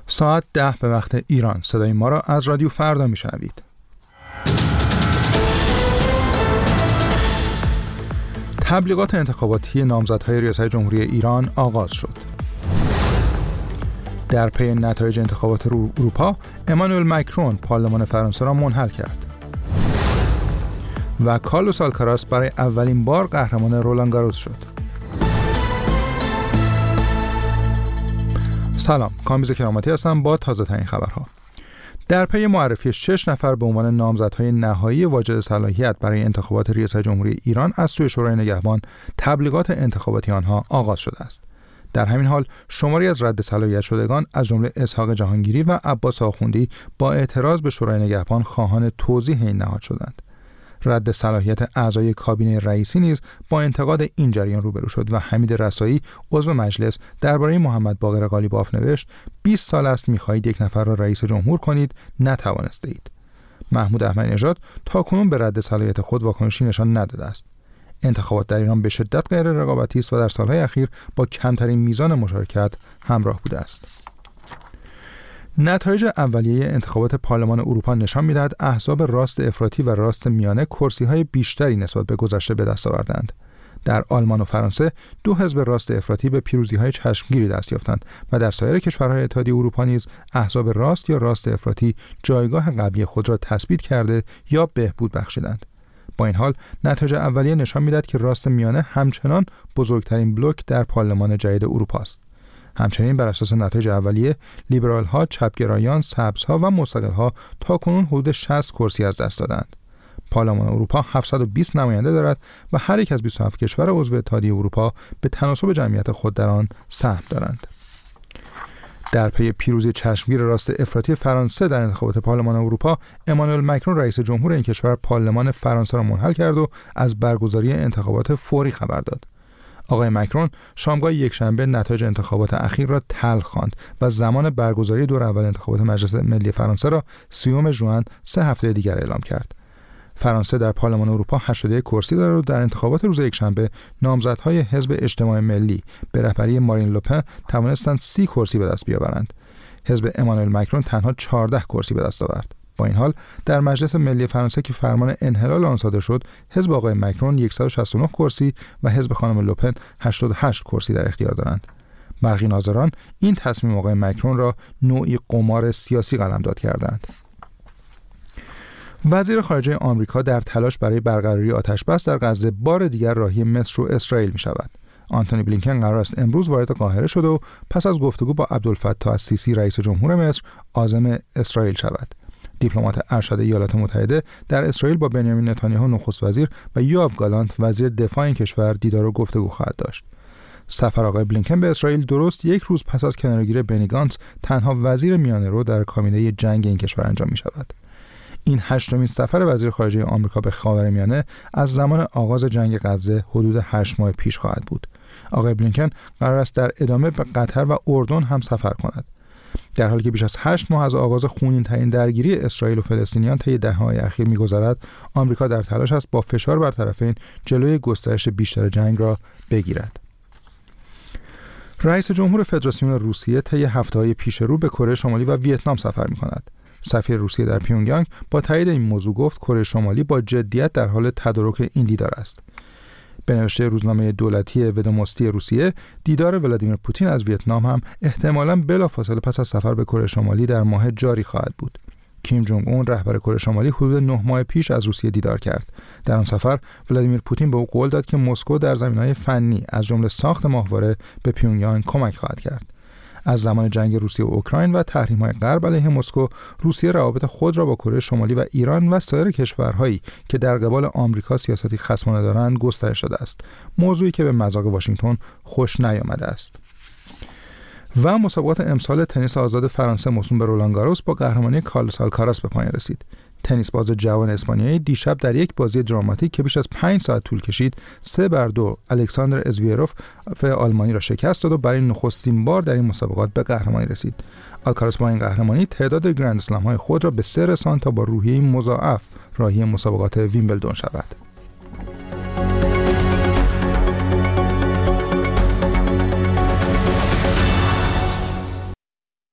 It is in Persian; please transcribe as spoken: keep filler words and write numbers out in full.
ساعت ده به وقت ایران. صدای ما را از رادیو فردا میشنوید. تبلیغات انتخاباتی نامزدهای ریاست جمهوری ایران آغاز شد. در پی نتایج انتخابات اروپا، امانوئل ماکرون پارلمان فرانسه را منحل کرد. و کارلوس آلکاراس برای اولین بار قهرمان رولان گاروس شد. سلام، کامبیز کرامتی هستم با تازه ترین خبرها. در پی معرفی شش نفر به عنوان نامزدهای نهایی واجد صلاحیت برای انتخابات ریاست جمهوری ایران از سوی شورای نگهبان، تبلیغات انتخاباتی آنها آغاز شده است. در همین حال شماری از رد صلاحیت شدگان از جمله اسحاق جهانگیری و عباس آخوندی با اعتراض به شورای نگهبان خواهان توضیح این نهاد شدند. رد صلاحیت اعضای کابینه رئیسی نیز با انتقاد این جریان روبرو شد و حمید رسایی عضو مجلس درباره محمد باقر قالیباف نوشت: بیست سال است می‌خواهید یک نفر را رئیس جمهور کنید، نتوانستید. محمود احمدی نژاد تاکنون به رد صلاحیت خود واکنشی نشان نداده است. انتخابات در ایران به شدت غیر رقابتی است و در سالهای اخیر با کمترین میزان مشارکت همراه بوده است. نتایج اولیه انتخابات پارلمان اروپا نشان می‌دهد احزاب راست افراطی و راست میانه کرسی‌های بیشتری نسبت به گذشته به دست آوردند. در آلمان و فرانسه دو حزب راست افراطی به پیروزی‌های چشمگیری دست یافتند و در سایر کشورهای اتحادیه اروپا نیز احزاب راست یا راست افراطی جایگاه قبلی خود را تثبیت کرده یا بهبود بخشیدند. با این حال نتایج اولیه نشان می‌دهد که راست میانه همچنان بزرگترین بلوک در پارلمان جدید اروپا است. همچنین بر اساس نتایج اولیه، لیبرال‌ها، چپگرایان، سبزها و مستقل‌ها تاکنون حدود شصت کرسی از دست دادند. پارلمان اروپا هفتصد و بیست نماینده دارد و هر یک از بیست و هفت کشور عضو اتحادیه اروپا به تناسب جمعیت خود در آن سهم دارند. در پی پیروزی چشمگیر راست افراطی فرانسه در انتخابات پارلمان اروپا، امانوئل ماکرون رئیس جمهور این کشور پارلمان فرانسه را منحل کرد و از برگزاری انتخابات فوری خبر داد. آقای ماکرون شامگاه یکشنبه نتایج انتخابات اخیر را تلخ خواند و زمان برگزاری دور اول انتخابات مجلس ملی فرانسه را سیوم ژوئن سه هفته دیگر اعلام کرد. فرانسه در پارلمان اروپا هشتاد و یک کرسی دارد و در انتخابات روز یکشنبه نامزدهای حزب اجتماع ملی به رهبری مارین لوپن توانستند سی کرسی به دست بیاورند. حزب امانوئل ماکرون تنها چهارده کرسی به دست آورد. با این حال در مجلس ملی فرانسه که فرمان انحلال آن صادر شد، حزب آقای ماکرون صد و شصت و نه کرسی و حزب خانم لوپن هشتاد و هشت کرسی در اختیار دارند. برخی ناظران این تصمیم آقای ماکرون را نوعی قمار سیاسی قلمداد کردند. وزیر خارجه آمریکا در تلاش برای برقراری آتش‌بس در غزه بار دیگر راهی مصر و اسرائیل می‌شود. آنتونی بلینکن قرار است امروز وارد قاهره شده و پس از گفتگو با عبدالفتاح السیسی رئیس جمهور مصر عازم اسرائیل شود. دیپلمات ارشد ایالات متحده در اسرائیل با بنیامین نتانیاهو نخست وزیر و یوآف گالانت وزیر دفاع این کشور دیدار و گفتگو خواهد داشت. سفر آقای بلینکن به اسرائیل درست یک روز پس از کناره‌گیری بنی گانتز، تنها وزیر میانه‌رو در کابینه جنگ این کشور انجام می شود. این هشتمین سفر وزیر خارجه آمریکا به خاورمیانه از زمان آغاز جنگ غزه حدود هشت ماه پیش خواهد بود. آقای بلینکن قرار است در ادامه به قطر و اردن هم سفر کند. در حالی که بیش از هشت ماه از آغاز خونین‌ترین درگیری اسرائیل و فلسطینیان طی دهه‌های اخیر می‌گذرد، آمریکا در تلاش است با فشار بر طرفین جلوی گسترش بیشتر جنگ را بگیرد. رئیس جمهور فدراسیون روسیه طی هفته‌های پیش رو به کره شمالی و ویتنام سفر می‌کند. سفیر روسیه در پیونگیانگ با تایید این موضوع گفت کره شمالی با جدیت در حال تدارک این دیدار است. به نوشته روزنامه دولتی ودوموستی روسیه، دیدار ولادیمیر پوتین از ویتنام هم احتمالاً بلافاصله پس از سفر به کره شمالی در ماه جاری خواهد بود. کیم جونگ اون رهبر کره شمالی حدود نه ماه پیش از روسیه دیدار کرد. در آن سفر ولادیمیر پوتین به او قول داد که مسکو در زمینه‌های فنی از جمله ساخت ماهواره به پیونگیانگ کمک خواهد کرد. از زمان جنگ روسیه و اوکراین و تحریم‌های غرب علیه مسکو، روسیه روابط خود را با کره شمالی و ایران و سایر کشورهایی که در قبال آمریکا سیاستی خصمانه دارند گسترش داده است، موضوعی که به مذاق واشنگتن خوش نیامده است. و مسابقات امسال تنیس آزاد فرانسه موسوم به رولان گاروس با قهرمانی کارلوس آلکاراس به پایان رسید. تنیس باز جوان اسپانیایی دیشب در یک بازی دراماتیک که بیش از پنج ساعت طول کشید، سه بر دو الکساندر ازویروف آلمانی را شکست داد و برای نخستین بار در این مسابقات به قهرمانی رسید. آلکاراس با این قهرمانی تعداد گرند اسلم‌های خود را به سه رساند تا با روحیه مضاعف راهی مسابقات ویمبلدون شود.